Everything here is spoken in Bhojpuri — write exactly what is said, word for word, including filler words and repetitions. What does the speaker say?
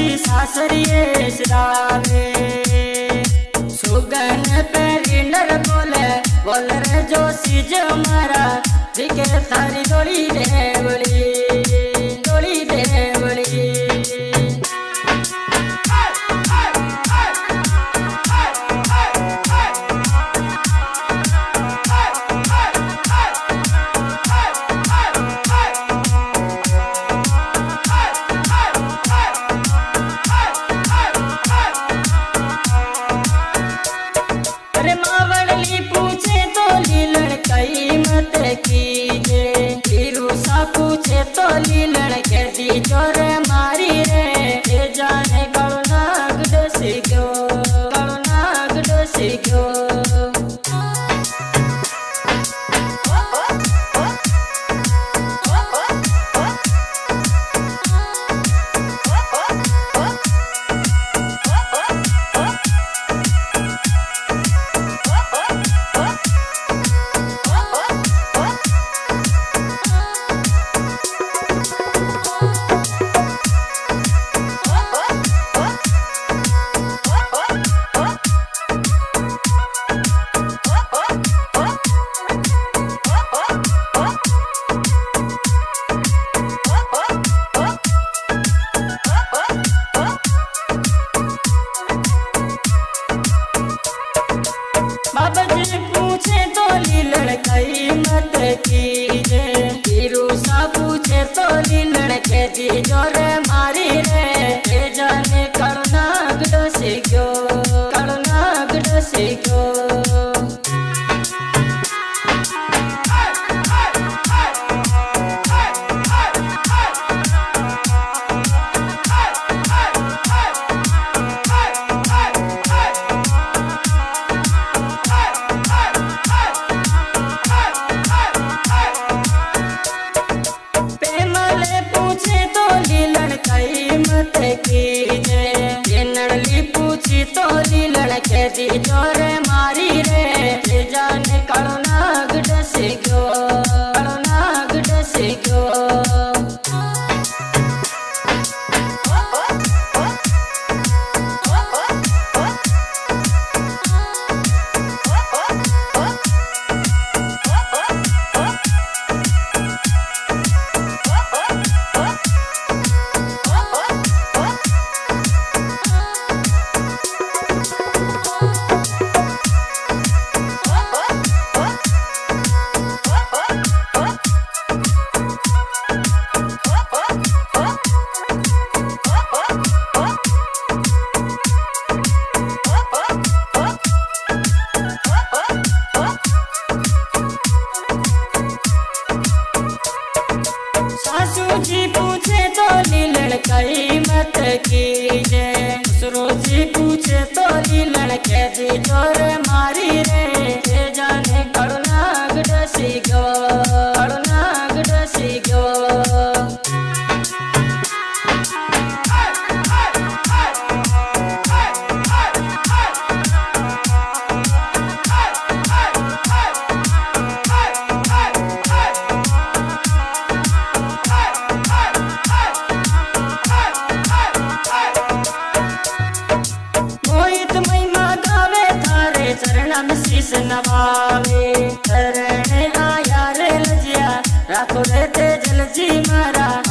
री सासरिये सदावे। सुगन पेरिंडर बोले बोल रे जोशी जो मारा दिखे थारी डोली देवली डोली देवली। पूछे तो लीलन कई मत कीजे फिरू सा पूछे तो लीलन के दी जोर मारी रे ये जाने गलो नाग डोसी गयो गलो नाग डोसी गयो। बाबा जी पूछे तो लीलन कई मत कीजे फिरू सा पूछे तो लीलन के दी जोर मारी रे ये जाने गलो नाग डोसी गयो गलो नाग डोसी गयो। कई मत कीजे ये नड़ली पूछी तो लीलन के दी जोर मारी रे ये जाने गलो नाग डोसी गयो गलो नाग डोसी गयो। सासू जी पूछे तो लीलन कई मत कीजे ससुरो जी पूछे तो लीलन के दी जोर मारी रे ये जाने गलो नाग डोसी गयो गलो नाग डोसी गयो। चरण शीश नवावे शरण आया रे लजिया राखो रे ते जल जी मारा